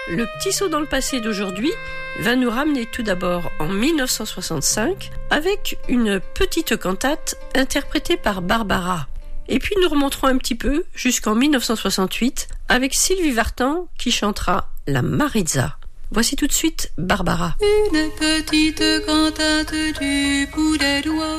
Le petit saut dans le passé d'aujourd'hui va nous ramener tout d'abord en 1965 avec une petite cantate interprétée par Barbara. Et puis nous remonterons un petit peu jusqu'en 1968 avec Sylvie Vartan qui chantera La Maritza. Voici tout de suite Barbara. Une petite cantate du bout des doigts,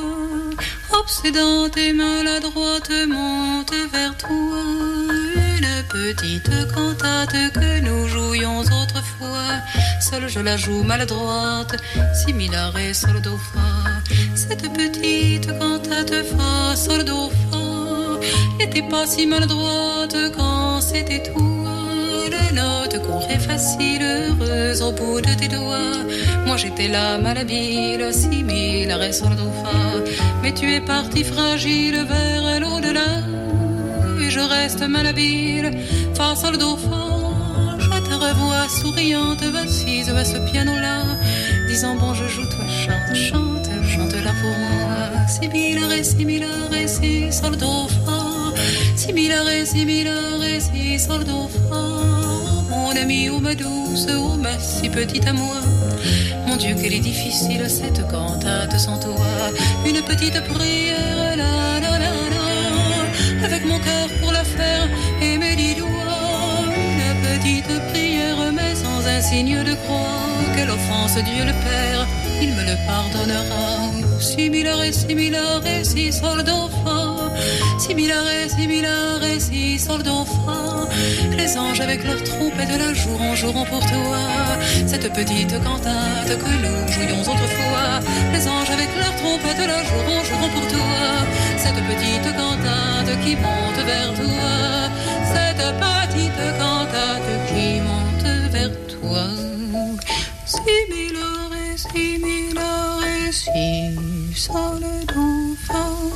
obsédante et maladroite, monte vers toi. Une petite cantate que nous jouions autrefois, seule je la joue maladroite, si mi la ré sol do fa. Cette petite cantate fa sol do fa n'était pas si maladroite quand c'était toi. Les notes qu'on fait facile, heureuse au bout de tes doigts. Moi j'étais là malhabile, si mi la ré sol do fa. Mais tu es parti fragile vers l'au-delà, et je reste malhabile, fa sol do fa. Je te revois souriante, assise à ce piano-là, disant bon je joue, toi chante, chante, chante-la pour moi. Si mi la ré, si mi la ré, si sol do fa. Si mi la ré, si mi la ré, si sol do fa. Mon ami, oh ma douce, oh ma si petite à moi. Mon Dieu, qu'elle est difficile cette cantate sans toi. Une petite prière, la la la la, avec mon cœur pour la faire et mes 10 doigts. Une petite prière, mais sans un signe de croix. Quelle offense, Dieu le Père, il me le pardonnera. Si mi la ré, si mi la ré, si sol do fa. Si mi la ré, si mi la ré, si sol do fa. Les anges avec leur trompette la joueront pour toi. Cette petite cantate que nous jouions autrefois. Les anges avec leur trompette la joueront pour toi. Cette petite cantate qui monte vers toi. Cette petite cantate qui monte vers toi. Si mi la ré, si mi la ré, si sol do fa.